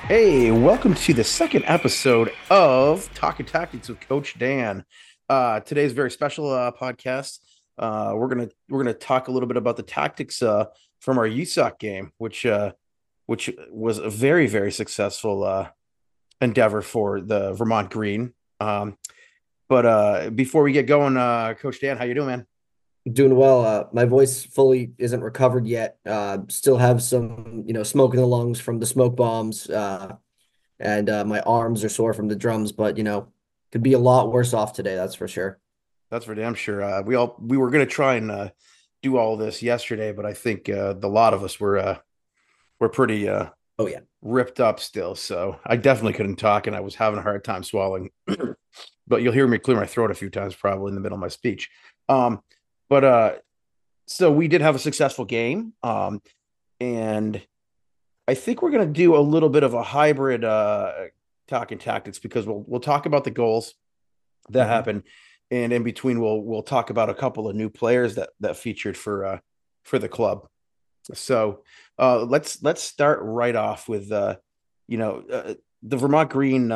Hey, welcome to the second episode of Talking Tactics with Coach Dan. Today's very special podcast. We're gonna talk a little bit about the tactics from our USOC game, which was a very successful endeavor for the Vermont Green. But before we get going, Coach Dan, how you doing, man? Doing well. My voice fully isn't recovered yet. Still have some, smoke in the lungs from the smoke bombs. And my arms are sore from the drums, but could be a lot worse off today, that's for sure. That's for damn sure. We were gonna try and do all this yesterday, but I think the lot of us were pretty Oh yeah. ripped up still. So I definitely couldn't talk and I was having a hard time swallowing. But you'll hear me clear my throat a few times probably in the middle of my speech. Um, but so we did have a successful game. And I think we're gonna do a little bit of a hybrid talking tactics because we'll talk about the goals that Mhm. happened. And in between we'll talk about a couple of new players that featured for the club. So let's start right off with you know the Vermont Green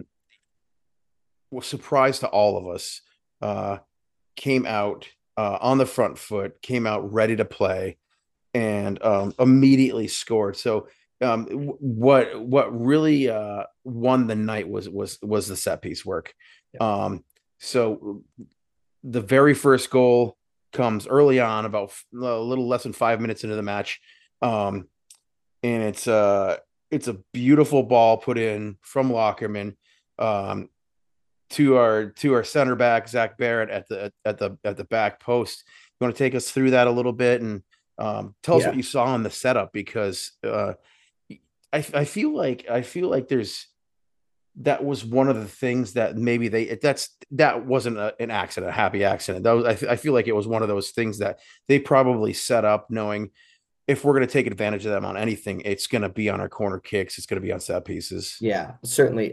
was surprised to all of us. Uh, Came out on the front foot, came out ready to play, and immediately scored. So what really won the night was the set piece work. Yeah. So the very first goal comes early on, about a little less than 5 minutes into the match. Um, and it's a beautiful ball put in from Lockerman um, to our center back Zach Barrett at the back post. You want to take us through that a little bit and tell us what Yeah. you saw in the setup because I feel like there's that was one of the things that maybe that wasn't an accident, a happy accident. That was I feel like it was one of those things that they probably set up knowing if we're going to take advantage of them on anything, it's going to be on our corner kicks, it's going to be on set pieces. Yeah, certainly.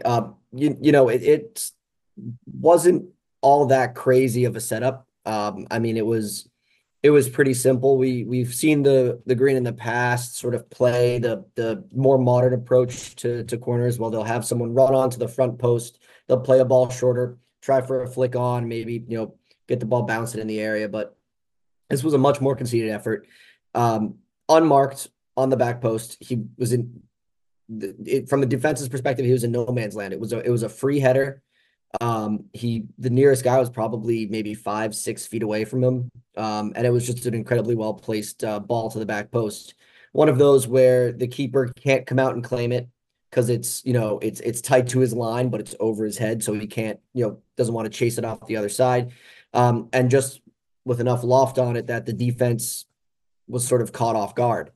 It wasn't all that crazy of a setup. I mean, it was pretty simple. We've seen the Green in the past sort of play the more modern approach to corners. Well, they'll have someone run onto the front post. They'll play a ball shorter, try for a flick on, maybe get the ball bouncing in the area. But this was a much more conceded effort. Um, Unmarked on the back post, he was in from a defense's perspective, he was in no man's land. It was a free header. The nearest guy was probably maybe 5, 6 feet away from him. And it was just an incredibly well placed ball to the back post. One of those where the keeper can't come out and claim it because it's tight to his line, but it's over his head, so he can't doesn't want to chase it off the other side. And just with enough loft on it that the defense was sort of caught off guard.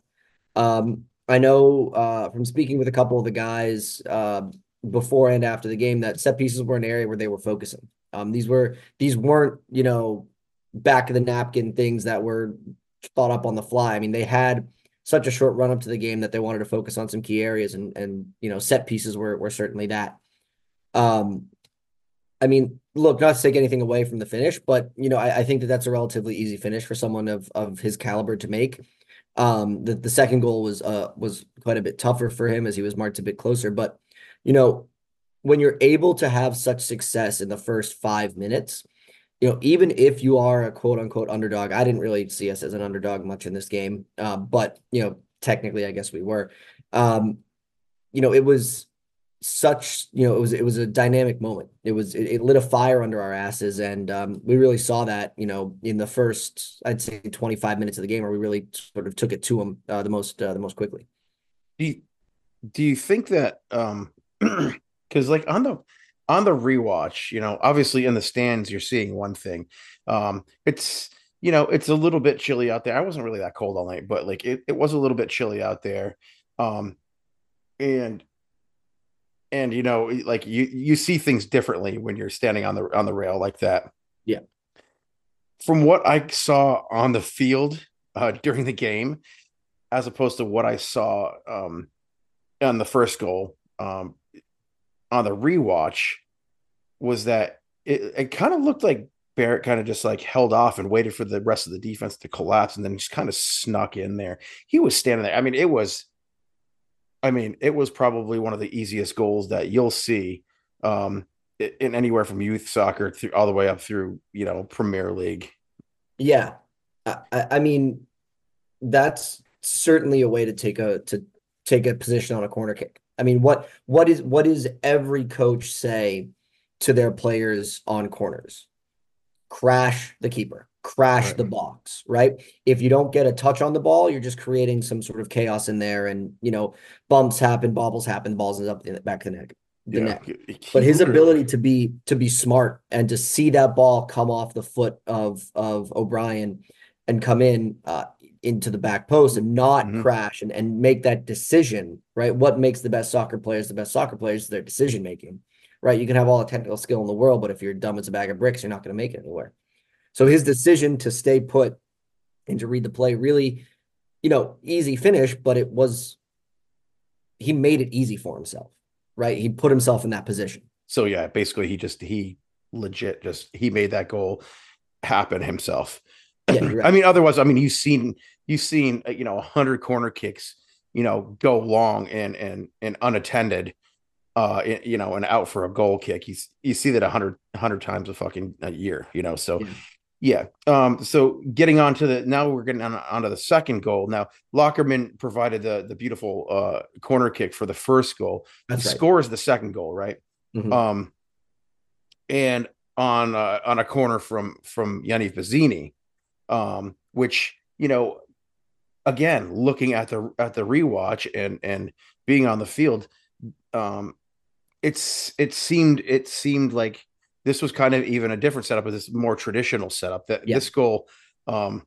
I know from speaking with a couple of the guys before and after the game that set pieces were an area where they were focusing. These weren't back of the napkin things that were thought up on the fly. I mean, they had such a short run up to the game that they wanted to focus on some key areas, and set pieces were certainly that. Um, I mean, look, not to take anything away from the finish, but I think that that's a relatively easy finish for someone of his caliber to make. The second goal was quite a bit tougher for him as he was marked a bit closer. But you know, when you're able to have such success in the first 5 minutes, even if you are a quote unquote underdog, I didn't really see us as an underdog much in this game. But technically, I guess we were. Um, it was it was a dynamic moment. It lit a fire under our asses, and we really saw that in the first, I'd say, 25 minutes of the game, where we really sort of took it to them the most quickly. Do you, do you think that because like on the rewatch, obviously in the stands you're seeing one thing. It's a little bit chilly out there. I wasn't really that cold all night, but like it was a little bit chilly out there. Um and and like you see things differently when you're standing on the rail like that. Yeah. From what I saw on the field during the game, as opposed to what I saw on the first goal on the rewatch, was that it kind of looked like Barrett kind of just like held off and waited for the rest of the defense to collapse and then just kind of snuck in there. He was standing there. I mean, it was I mean, it was probably one of the easiest goals that you'll see um, in anywhere from youth soccer through all the way up through, Premier League. Yeah. I mean, that's certainly a way to take a position on a corner kick. I mean, what is every coach say to their players on corners? Crash the keeper, crash Right. the box, right? If you don't get a touch on the ball, you're just creating some sort of chaos in there, and bumps happen, bobbles happen, the balls is up in the back of the Yeah. net. He But his literally, ability to be smart and to see that ball come off the foot of O'Brien and come into the back post and not mhm. crash and make that decision, right? What makes the best soccer players the best soccer players is their decision making, right? You can have all the technical skill in the world, but if you're dumb as a bag of bricks, you're not going to make it anywhere. So his decision to stay put and to read the play really, easy finish, but he made it easy for himself, right? He put himself in that position. So yeah, basically he legit just he made that goal happen himself. Yeah, you're I right. mean, otherwise, I mean, you've seen 100 corner kicks, go long and unattended, and out for a goal kick. You see that a hundred times a year, So Yeah, yeah. So getting on to now we're getting onto the second goal. Now Lockerman provided the beautiful corner kick for the first goal. He that's right. scores the second goal, right? Mhm. Um, and on a corner from Yanni Bazzini, which again, looking at the rewatch and being on the field, um, it seemed like this was kind of even a different setup, but this more traditional setup. That Yeah, this goal, um,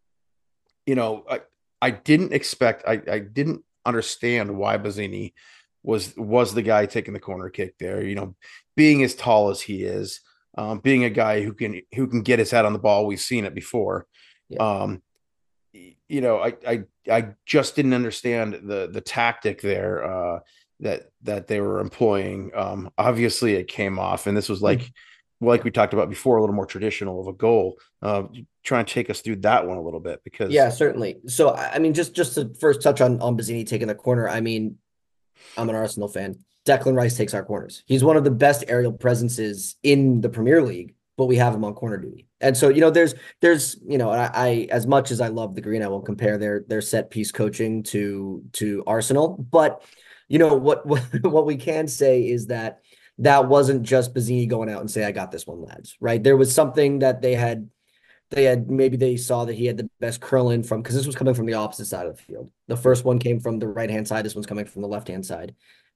I didn't expect, I didn't understand why Bazzini was the guy taking the corner kick there. Being as tall as he is, being a guy who can get his head on the ball. We've seen it before. yeah. Um, I just didn't understand the tactic there that they were employing. Obviously, it came off, and this was like Mhm. like Yeah. we talked about before, a little more traditional of a goal. Try and take us through that one a little bit because Yeah, certainly. So I mean, just to first touch on Bazzini taking the corner. I mean, I'm an Arsenal fan. Declan Rice takes our corners. He's one of the best aerial presences in the Premier League, but we have him on corner duty. And so, there's, I as much as I love the Green, I won't compare their set piece coaching to Arsenal. But what we can say is that wasn't just Bazzini going out and say, I got this one, lads. Right. There was something that maybe they saw that he had the best curl in from because this was coming from the opposite side of the field. The first one came from the right hand side. This one's coming from the left hand side.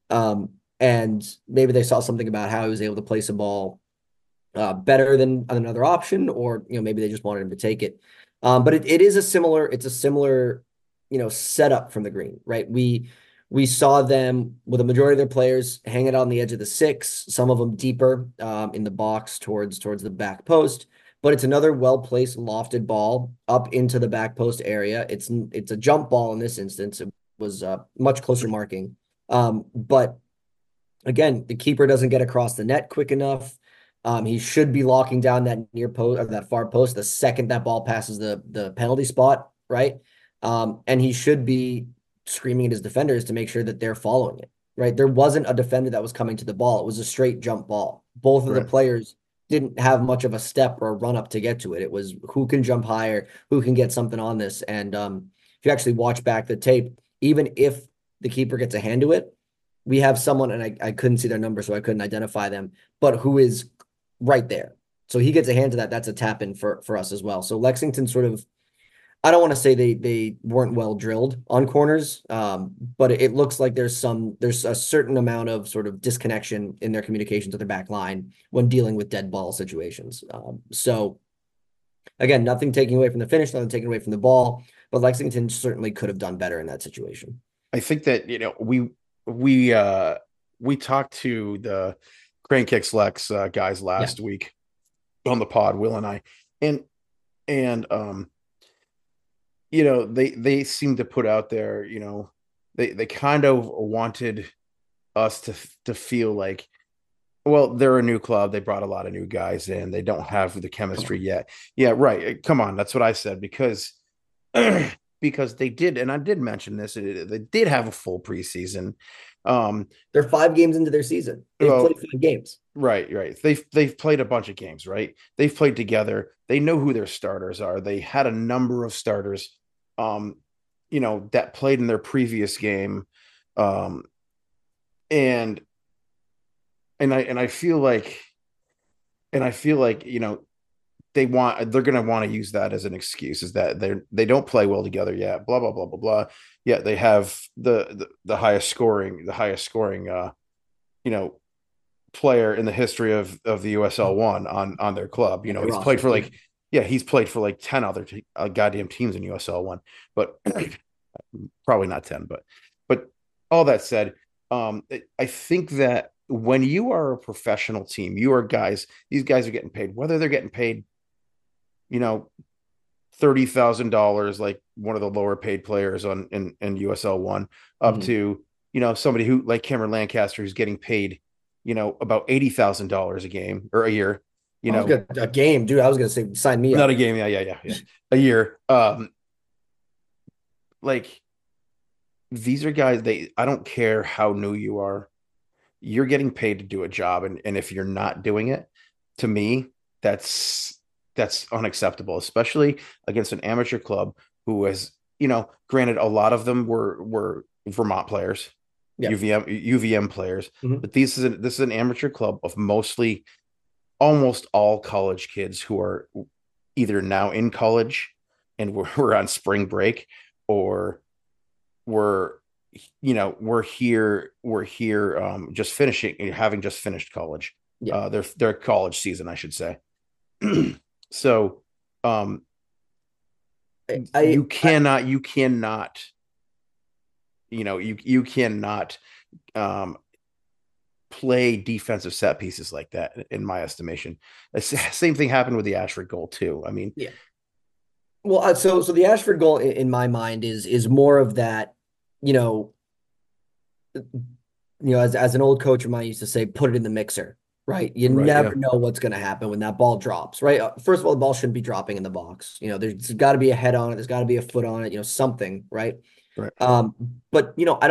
And maybe they saw something about how he was able to place a ball better than another option, or maybe they just wanted him to take it. But it's a similar setup from the green, right? We saw them with a majority of their players hanging on the edge of the six, some of them deeper in the box towards the back post. But it's another well-placed lofted ball up into the back post area. It's a jump ball in this instance. It was much closer marking. But again, the keeper doesn't get across the net quick enough. He should be locking down that near post or that far post the second that ball passes the penalty spot, right? And he should be screaming at his defenders to make sure that they're following it, right? There wasn't a defender that was coming to the ball. It was a straight jump ball. Both of the right. players didn't have much of a step or a run up to get to it. It was who can jump higher, who can get something on this. And if you actually watch back the tape, even if the keeper gets a hand to it, we have someone, and I couldn't see their number, so I couldn't identify them, but who is right there. So he gets a hand to that. That's a tap in for us as well. So Lexington sort of, I don't want to say they weren't well drilled on corners, but it looks like there's a certain amount of sort of disconnection in their communication to their back line when dealing with dead ball situations. So again, nothing taking away from the finish, nothing taking away from the ball, but Lexington certainly could have done better in that situation. I think that we talked to the Crane Kicks Lex guys Yeah. last week on the pod, Will and I, and and they seem to put out there, they kind of wanted us to feel like, well, they're a new club, they brought a lot of new guys in, they don't have the Come chemistry on. yet. Yeah, right. Come on, that's what I said because because they did, and I did mention this, they did have a full preseason. They're 5 games into their season. They've Well, played 5 games. right. They've played a bunch of games, right? They've played together. They know who their starters are. They had a number of starters, um, that played in their previous game. Um, and I feel like they're going to want to use that as an excuse, is that they don't play well together yet, blah blah blah blah blah. Yeah, they have the highest scoring you know player in the history of the USL one on their club. On the He's played roster. for Yeah. like, yeah, he's played for like 10 other goddamn teams in USL one, but probably not 10, but all that said, I think that when you are a professional team, these guys are getting paid, whether they're getting paid, you know, $30,000, like one of the lower paid players in USL one, up Mhm. to, somebody who like Cameron Lancaster, who's getting paid, about $80,000 a game or a year, you I was know, gonna a game, dude. I was gonna say sign me not up. a game. Yeah. A year. Like, these are guys, I don't care how new you are, you're getting paid to do a job. And if you're not doing it, to me, that's unacceptable, especially against an amateur club who has, granted, a lot of them were Vermont players, Yeah. UVM players, Mhm. but this is an amateur club of mostly almost all college kids who are either now in college and we're on spring break, or we're we're here just finishing, having just finished college, Yeah. their college season, I should say. So, um I, I you cannot, you cannot um play defensive set pieces like that, in my estimation. The same thing happened with the Ashford goal too. I mean, yeah. Well, so the Ashford goal in my mind is more of that, you know, as an old coach of mine used to say, put it in the mixer, right? You right, yeah, never know what's going to happen when that ball drops, right? First of all, the ball shouldn't be dropping in the box. There's got to be a head on it. There's got to be a foot on it. Something, right? right, But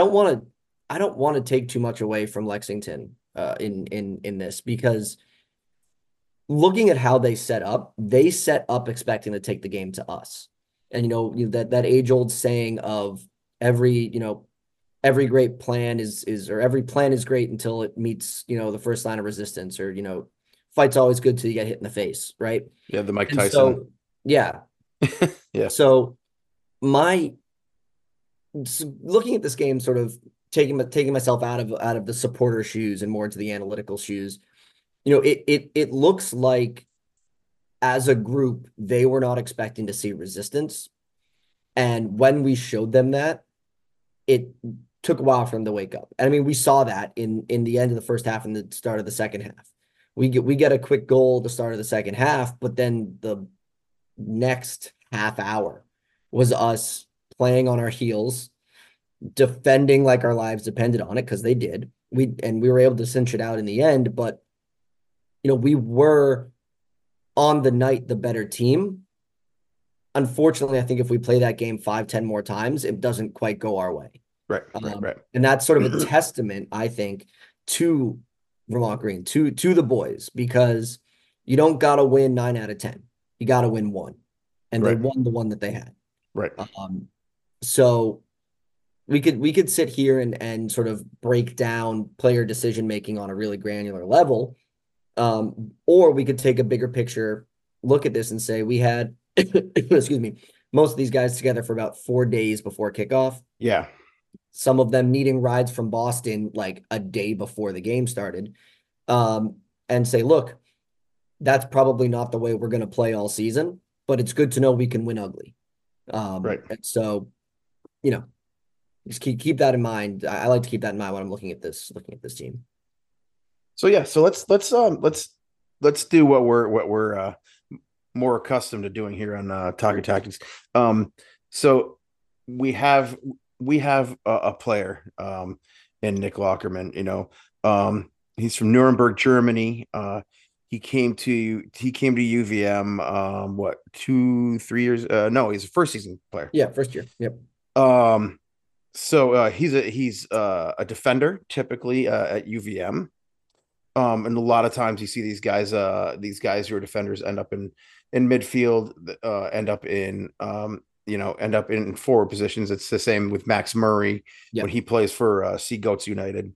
I don't want to take too much away from Lexington in this, because looking at how they set up expecting to take the game to us. And that age-old saying of every, every great plan is or every plan is great until it meets, the first line of resistance, or, fight's always good till you get hit in the face, right? yeah, the Mike And Tyson. so, yeah. Yeah, So my looking at this game, sort of taking myself out of the supporter shoes and more into the analytical shoes, it looks like as a group, they were not expecting to see resistance. And when we showed them that, it took a while for them to wake up. And I mean, we saw that in the end of the first half and the start of the second half. We get a quick goal at the start of the second half, but then the next half hour was us playing on our heels, defending like our lives depended on it, because they did. We were able to cinch it out in the end, but we were on the night the better team. Unfortunately, I think if we play that game 5, 10 more times, it doesn't quite go our way. right. And that's sort of a testament, I think, to Vermont Green, to the boys, because you don't got to win 9 out of 10. You got to win one. And they Right, won the one that they had. right. So we could sit here and sort of break down player decision making on a really granular level. Or we could take a bigger picture look at this and say we had, excuse me, most of these guys together for about 4 days before kickoff. Yeah, Some of them needing rides from Boston like a day before the game started. And say, look, that's probably not the way we're going to play all season, but it's good to know we can win ugly. right. And so, you know, just keep that in mind. I like to keep that in mind when I'm looking at this team. So yeah, so let's do what we're more accustomed to doing here on Talking Tactics. So we have a player, in Nick Lockerman. He's from Nuremberg, Germany. he came to UVM what 2 3 years no, he's a first season player. Yeah, first year. Yep. Um so he's a defender typically at UVM. And a lot of times you see these guys who are defenders end up in midfield, end up in forward positions. It's the same with Max Murray when Yep. he plays for Sea Goats United.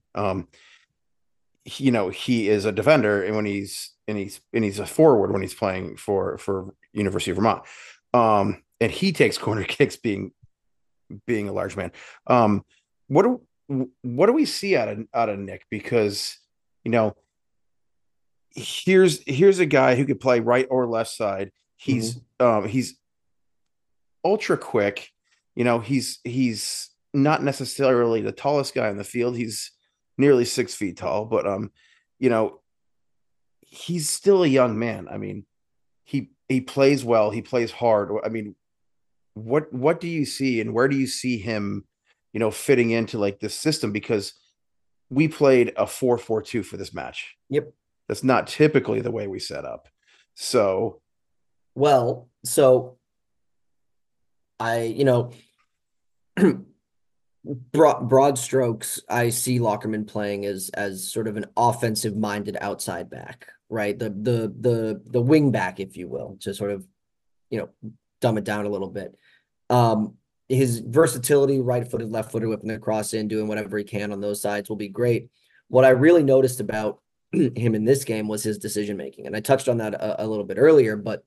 He is a defender, and he's a forward when he's playing for University of Vermont. And he takes corner kicks, being a large man. Um, what what do we see out of Nick? Because you know here's a guy who could play right or left side. Hmm. He's ultra quick. He's not necessarily the tallest guy in the field. He's nearly 6 feet tall, but you know, he's still a young man. I mean, he plays well, he plays hard. I mean, what do you see and where do you see him, fitting into like this system? Because we played a 4-4-2 for this match. Yep. That's not typically the way we set up. So, Well, so you know, broad strokes, I see Lockerman playing as sort of an offensive minded outside back, right? The wing back, if you will, to sort of, you know, dumb it down a little bit. His versatility, right footed, left footed, whipping the cross in, doing whatever he can on those sides will be great. What I really noticed about him in this game was his decision making. And I touched on that a little bit earlier, but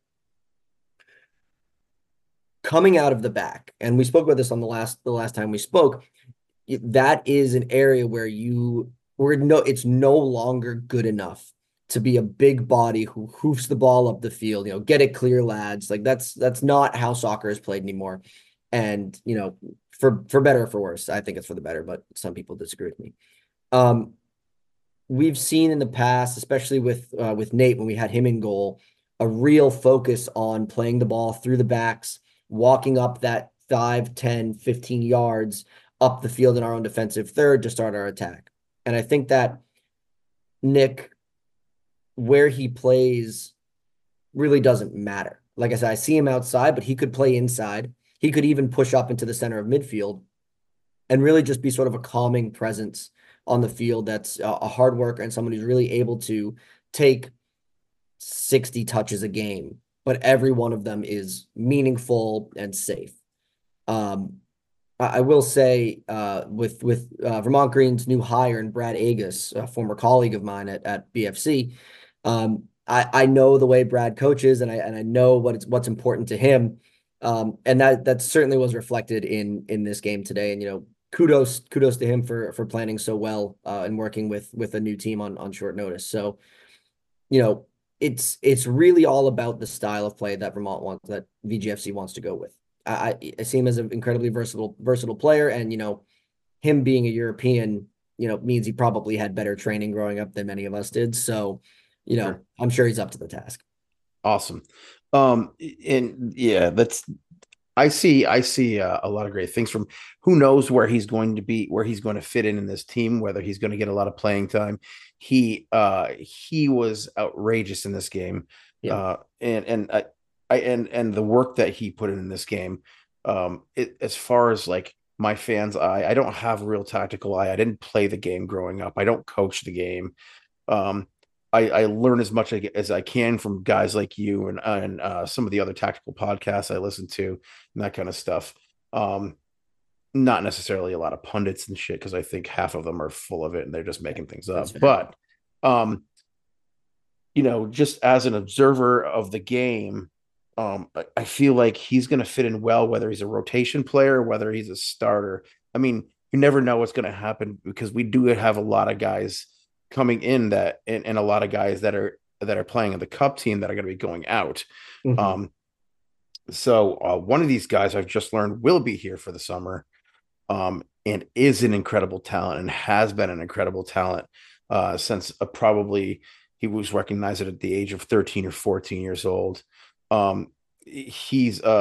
coming out of the back, and we spoke about this on the last time we spoke, that is an area where it's no longer good enough to be a big body who hoofs the ball up the field, get it clear, lads. Like that's not how soccer is played anymore. And, for better or for worse, I think it's for the better, but some people disagree with me. Um, we've seen in the past, especially with Nate, when we had him in goal, a real focus on playing the ball through the backs, walking up that 5, 10, 15 yards up the field in our own defensive third to start our attack. And I think that Nick, where he plays, really doesn't matter. Like I said, I see him outside, but he could play inside. He could even push up into the center of midfield and really just be sort of a calming presence on the field that's a hard worker and someone who's really able to take 60 touches a game, but every one of them is meaningful and safe. I will say with Vermont Green's new hire and Brad Agus, a former colleague of mine at BFC, I know the way Brad coaches and I know what's important to him. And that certainly was reflected in this game today. And kudos to him for planning so well and working with a new team on short notice. So it's really all about the style of play that that VGFC wants to go with. I see him as an incredibly versatile player, and him being a European, means he probably had better training growing up than many of us did. So, sure. I'm sure he's up to the task. Awesome. And yeah, I see a lot of great things from. Who knows where he's going to be, where he's going to fit in this team, whether he's going to get a lot of playing time. He was outrageous in this game. Yeah. And the work that he put in this game, as far as like my fans eye, I don't have a real tactical eye. I didn't play the game growing up. I don't coach the game. Um, I learn as much as I can from guys like you and some of the other tactical podcasts I listen to and that kind of stuff. Um, Not necessarily a lot of pundits and shit because I think half of them are full of it and they're just making things That's up. fair. But just as an observer of the game, I feel like he's going to fit in well, whether he's a rotation player or whether he's a starter. I mean, you never know what's going to happen because we do have a lot of guys coming in and a lot of guys that are playing in the cup team that are going to be going out. Mhm. Um, so one of these guys I've just learned will be here for the summer, and is an incredible talent and has been an incredible talent since probably he was recognized at the age of 13 or 14 years old.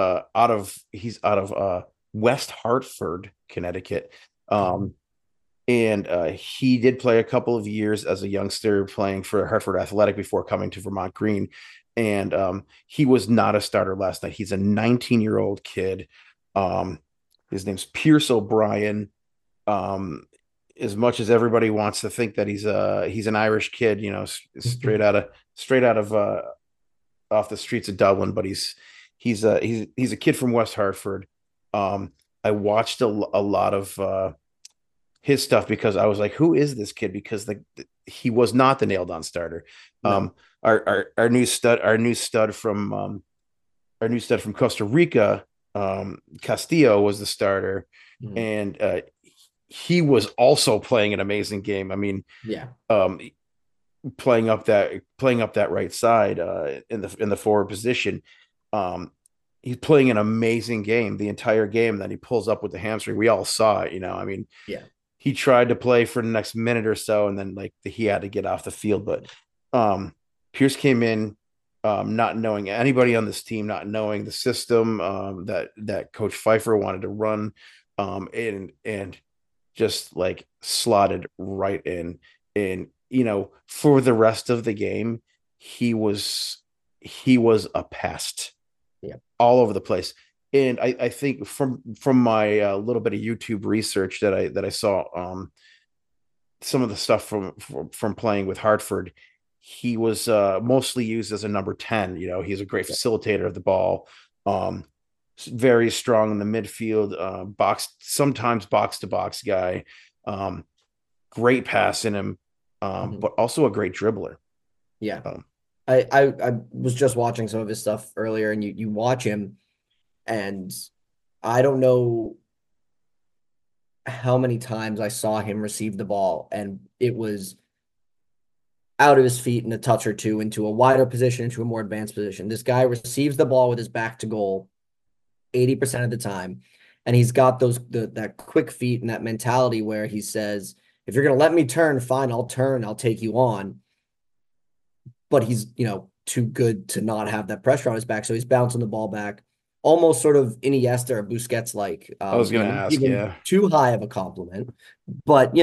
He's out of West Hartford, Connecticut. Mhm. and he did play a couple of years as a youngster playing for Hartford Athletic before coming to Vermont Green. And he was not a starter last night. He's a 19-year-old kid. Um, his name's Pierce O'Brien. Um, as much as everybody wants to think that he's an Irish kid, straight out of off the streets of Dublin, but he's a kid from West Hartford. I watched a lot of his stuff because I was like, who is this kid? Because he was not the nailed on starter. No. Our new stud from Costa Rica, Castillo was the starter, Mhm. and he was also playing an amazing game. I mean, Yeah. um, playing up that right side in the forward position. Um, he's playing an amazing game the entire game. Then he pulls up with the hamstring. We all saw it. I mean, Yeah. he tried to play for the next minute or so, and then he had to get off the field. But Pierce came in, not knowing anybody on this team, not knowing the system that Coach Pfeiffer wanted to run, and just like slotted right in. And for the rest of the game, he was a pest Yeah. all over the place. And I think from my little bit of YouTube research that I saw, some of the stuff from playing with Hartford, he was mostly used as a number 10. He's a great Yeah. facilitator of the ball, um, very strong in the midfield, sometimes box to box guy, um, great pass in him, Mhm. but also a great dribbler. Yeah. Um, I was just watching some of his stuff earlier, and you watch him, and I don't know how many times I saw him receive the ball, and it was out of his feet in a touch or two into a wider position, into a more advanced position. This guy receives the ball with his back to goal 80% of the time. And he's got that quick feet and that mentality where he says, if you're going to let me turn, fine, I'll turn, I'll take you on. But he's, too good to not have that pressure on his back. So he's bouncing the ball back, almost sort of Iniesta or Busquets like, I was gonna not ask, even yeah, too high of a compliment, but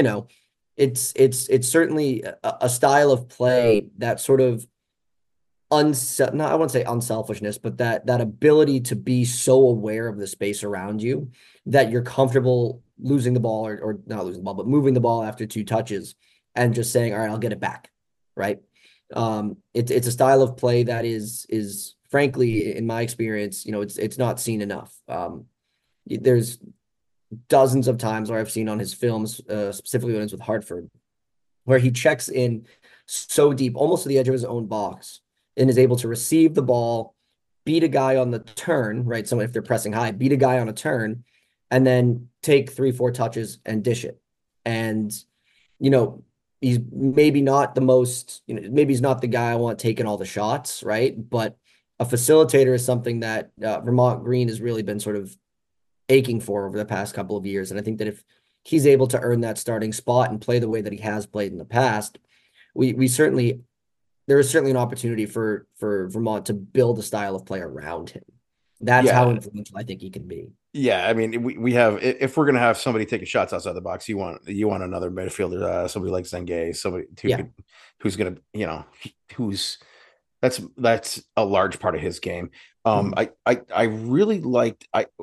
it's certainly a style of play that sort of not I wouldn't say unselfishness, but that ability to be so aware of the space around you that you're comfortable losing the ball or not losing the ball, but moving the ball after two touches and just saying, all right, I'll get it back. Right. It's a style of play that is frankly, in my experience, it's not seen enough. There's dozens of times where I've seen on his films, specifically when it's with Hartford, where he checks in so deep, almost to the edge of his own box, and is able to receive the ball, beat a guy on the turn, right? So if they're pressing high, beat a guy on a turn, and then take 3, 4 touches and dish it. And, you know, he's maybe not the most, maybe he's not the guy I want taking all the shots, right? But a facilitator is something that Vermont Green has really been sort of aching for over the past couple of years. And I think that if he's able to earn that starting spot and play the way that he has played in the past, we certainly there is certainly an opportunity for Vermont to build a style of play around him. That's how yeah, influential I think he can be. yeah. I mean, we have, if we're gonna have somebody taking shots outside the box, you want another midfielder, somebody like Zengai, somebody Yeah. who's gonna, who's that's a large part of his game. Mhm. I really liked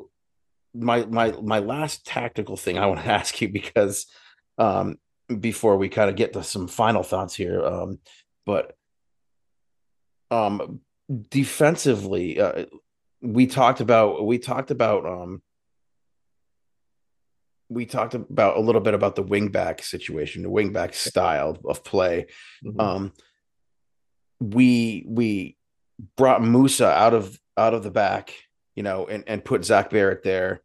my last tactical thing I want to ask you because um before we kind of get to some final thoughts here, but um defensively, we talked about a little bit about the wingback situation, the wingback style of play. Mhm. um we brought Musa out of the back, and put Zach Barrett there,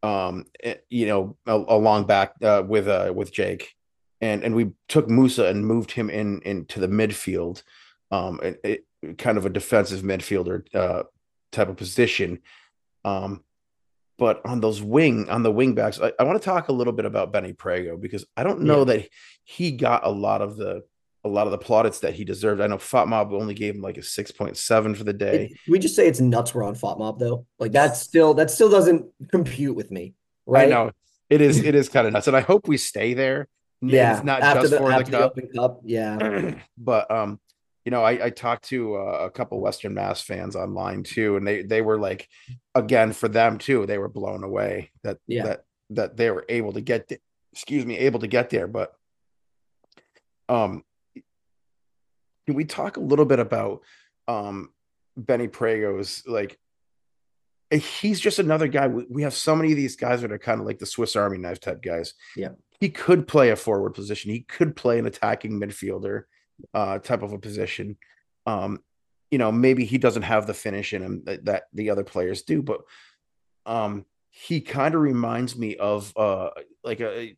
along back with Jake, and we took Musa and moved him into the midfield, kind of a defensive midfielder type of position. Um, but on the wing backs, I want to talk a little bit about Benny Prego because I don't know Yeah. that he got a lot of the plaudits that he deserved. I know Fatmob only gave him like a 6.7 for the day. We just say it's nuts we're on FOTMOB though. Like that still doesn't compute with me, I right? know it is kind of nuts, and I hope we stay there and it's Yeah, not just for the after the cup. Open Cup, yeah, But I talked to a couple Western Mass fans online too, and they were like, again, for them too, they were blown away that yeah. they were able to able to get there. But um, can we talk a little bit about um Benny Prego's, like, he's just another guy. We have so many of these guys that are kind of like the Swiss Army knife type guys. Yeah. He could play a forward position. He could play an attacking midfielder type of a position. Um, maybe he doesn't have the finish in him that the other players do, but he kind of reminds me of like a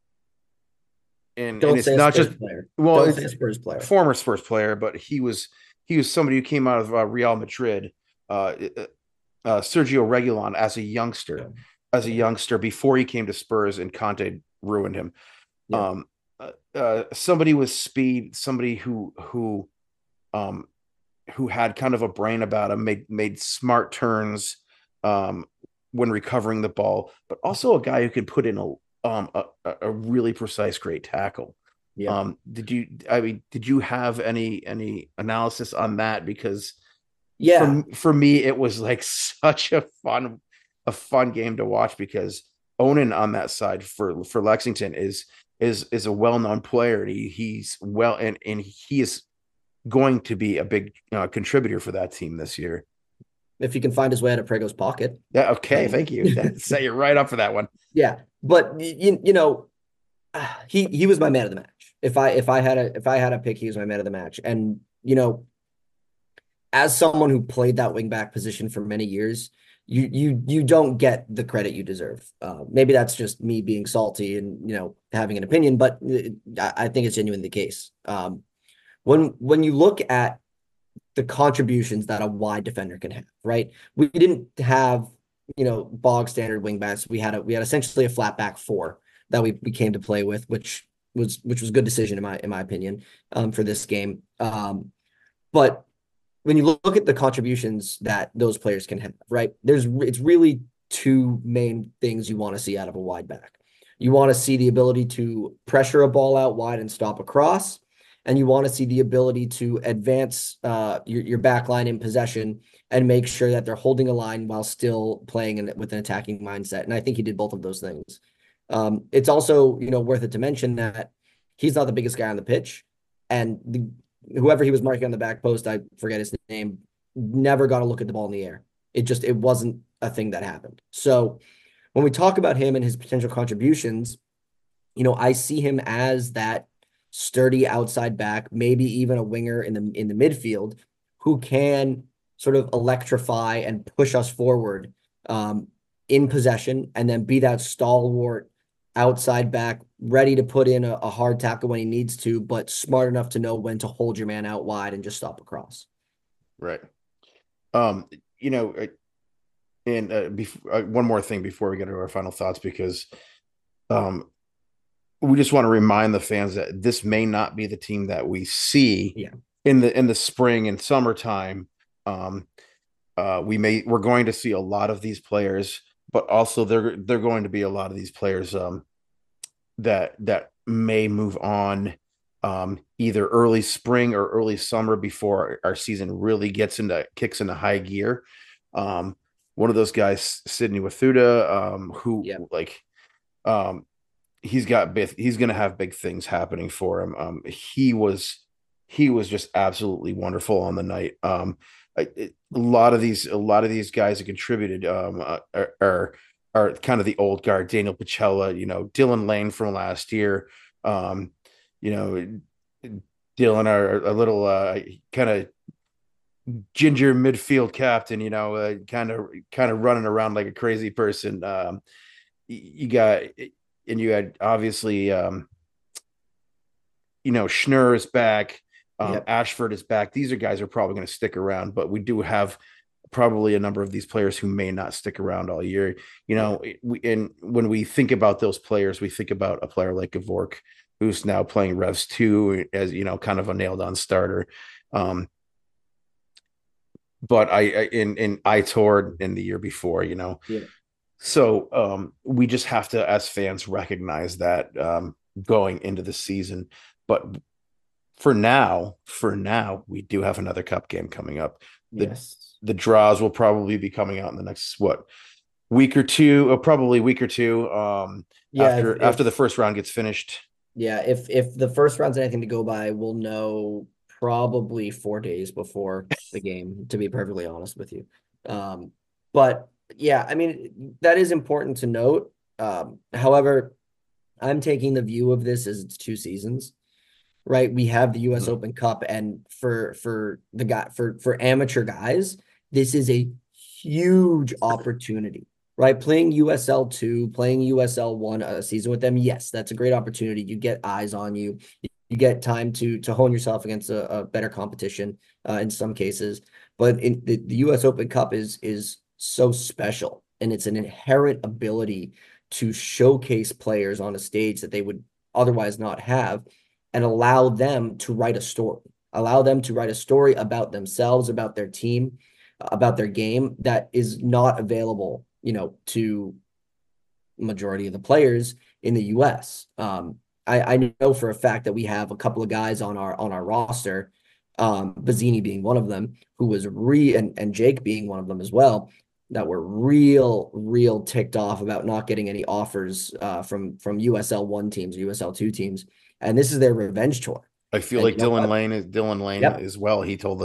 and Don't it's say a not just, Spurs player. well, Don't it's say a Spurs player. former Spurs player, but he was somebody who came out of Real Madrid, Sergio Regulon, as a youngster before he came to Spurs and Conte ruined him. Yeah. Um, Somebody with speed, somebody um, who had kind of a brain about him, made smart turns um, when recovering the ball, but also a guy who could put in a really precise, great tackle. Yeah. Did you have any analysis on that? Because Yeah. for me, it was like such a fun game to watch, because Onan on that side for Lexington is a well-known player. And he's well, and he is going to be a big contributor for that team this year. If he can find his way out of Prego's pocket. Yeah. Okay. Um, Thank you. That set you right up for that one. yeah. But he was my man of the match. If I had a pick, he was my man of the match. And as someone who played that wingback position for many years, you don't get the credit you deserve. Maybe that's just me being salty and having an opinion, but I think it's genuinely the case. When you look at the contributions that a wide defender can have, right? We didn't have bog standard wingbacks. We had essentially a flat back four that we came to play with, which was a good decision in my opinion for this game. But when you look at the contributions that those players can have, right? It's really two main things you want to see out of a wide back. You want to see the ability to pressure a ball out wide and stop a cross, and you want to see the ability to advance your back line in possession and make sure that they're holding a line while still playing with an attacking mindset. And I think he did both of those things. It's also worth it to mention that he's not the biggest guy on the pitch, and whoever he was marking on the back post, I forget his name, never got a look at the ball in the air. It wasn't a thing that happened. So when we talk about him and his potential contributions, I see him as that sturdy outside back, maybe even a winger in the midfield, who can sort of electrify and push us forward in possession, and then be that stalwart outside back, ready to put in a hard tackle when he needs to, but smart enough to know when to hold your man out wide and just stop a cross. Right. Um, you know, and one more thing before we get to our final thoughts, because um, we just want to remind the fans that this may not be the team that we see Yeah. in the spring and summertime. We're going to see a lot of these players, but also they're going to be a lot of these players that may move on either early spring or early summer before our season really kicks into high gear. One of those guys, Sidney Wathuda, who Yeah. he's going to have big things happening for him. He was just absolutely wonderful on the night. A lot of these guys that contributed are kind of the old guard. Daniel Pacella, Dylan Lane from last year. You know, Dylan, are a little kind of ginger midfield captain, kind of running around like a crazy person. You got, and you had obviously, Schnurr is back. Yep. Ashford is back. These are guys who are probably going to stick around, but we do have probably a number of these players who may not stick around all year. And when we think about those players, we think about a player like Gavork, who's now playing Revs 2 as, kind of a nailed on starter. But in Aitor in the year before, Yeah. So we just have to, as fans, recognize that going into the season. But for now, we do have another cup game coming up. The Yes. the draws will probably be coming out in the next week or two, or probably week or two, Yeah, after the first round gets finished. if the first round's anything to go by, we'll know probably 4 days before the game, to be perfectly honest with you. But yeah, I mean, that is important to note. However, I'm taking the view of this as it's 2 seasons, right? We have the US Mhm. Open Cup, and for amateur guys, this is a huge opportunity, right? Playing USL 2, playing USL 1 a season with them, yes, that's a great opportunity. You get eyes on you. You get time to hone yourself against a better competition in some cases. But in the US Open Cup is so special, and it's an inherent ability to showcase players on a stage that they would otherwise not have, and allow them to write a story, allow them to write a story about themselves, about their team, about their game that is not available, to majority of the players in the US. I know for a fact that we have a couple of guys on our roster, Bazzini being one of them, who was and Jake being one of them as well, that were real ticked off about not getting any offers from USL 1 teams, USL 2 teams, and this is their revenge tour. I feel And like you know what? Dylan Lane Yep. as well.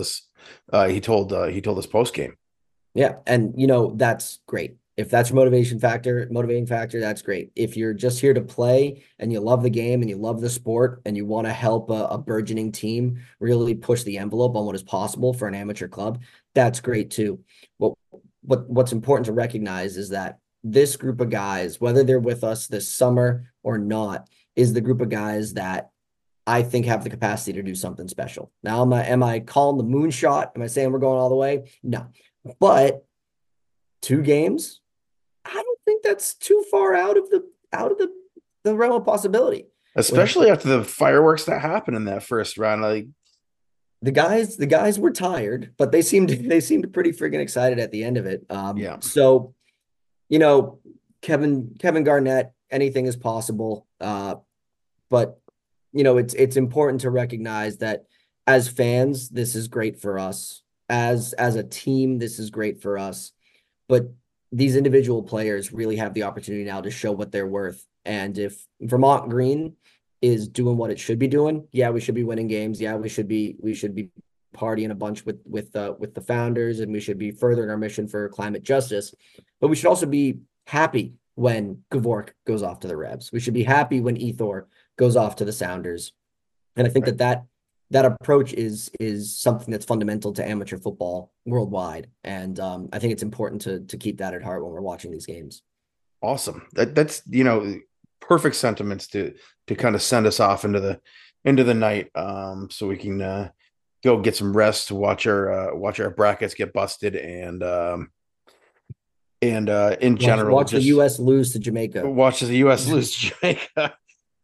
He told us post game. Yeah, and that's great. If that's your motivating factor, that's great. If you're just here to play and you love the game and you love the sport and you want to help a burgeoning team really push the envelope on what is possible for an amateur club, that's great too. What what's important to recognize is that this group of guys, whether they're with us this summer or not, is the group of guys that I think have the capacity to do something special. Now, am I calling the moonshot? Am I saying we're going all the way? No. But 2 games, I don't think that's too far out of the realm of possibility. With Especially after the fireworks that happened in that first round. Like, the guys were tired, but they seemed pretty freaking excited at the end of it. yeah. So you know, Kevin Garnett, anything is possible. But it's important to recognize that as fans, this is great for us. As a team, this is great for us. But these individual players really have the opportunity now to show what they're worth. And if Vermont Green is doing what it should be doing, yeah, we should be winning games. Yeah, we should be partying a bunch with the founders, and we should be furthering our mission for climate justice. But we should also be happy when Gavork goes off to the Revs. We should be happy when Ethor goes off to the Sounders. And I think Right. that approach is something that's fundamental to amateur football worldwide. And I think it's important to keep that at heart when we're watching these games. Awesome. That's perfect sentiments to kind of send us off into the night, so we can go get some rest, watch our brackets get busted, and in Watch general watch the just US lose to Jamaica. watch the US lose to Jamaica.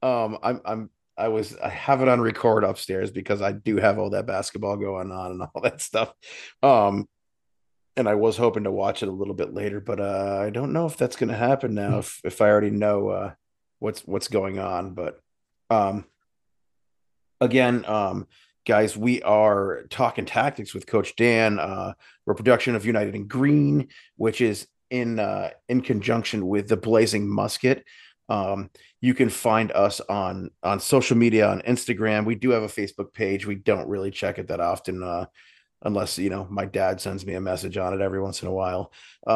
I have it on record upstairs because I do have all that basketball going on and all that stuff. Um and I was hoping to watch it a little bit later, but I don't know if that's going to happen now. If I already know what's going on, but um, again, guys, we are talking tactics with Coach Dan. We're a production of United in Green, which is in conjunction with the Blazing Musket. You can find us on social media on Instagram. We do have a Facebook page. We don't really check it that often. Unless my dad sends me a message on it every once in a while.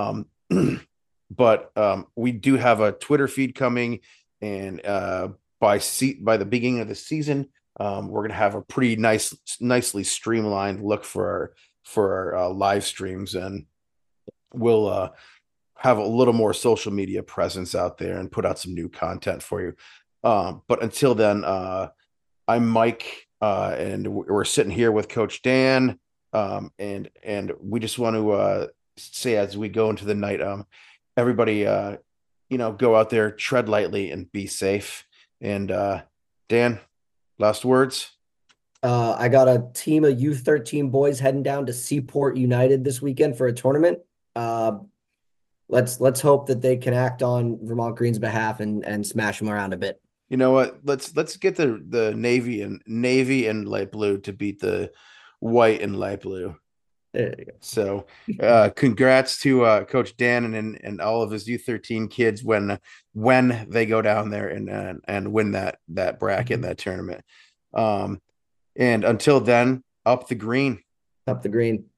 But we do have a Twitter feed coming, and by the beginning of the season, we're gonna have a pretty nicely streamlined look for our live streams, and we'll have a little more social media presence out there and put out some new content for you. But until then, I'm Mike, and we're sitting here with Coach Dan. And we just want to say as we go into the night, everybody, go out there, tread lightly, and be safe. And Dan, last words. I got a team of U13 boys heading down to Seaport United this weekend for a tournament. Uh, let's hope that they can act on Vermont Green's behalf and smash them around a bit. You know what? Let's get the navy and light blue to beat the white and light blue. There you go. So, congrats to Coach Dan and all of his U13 kids when they go down there and win that bracket and Mhm. that tournament. Um, and until then, up the green. Up the green.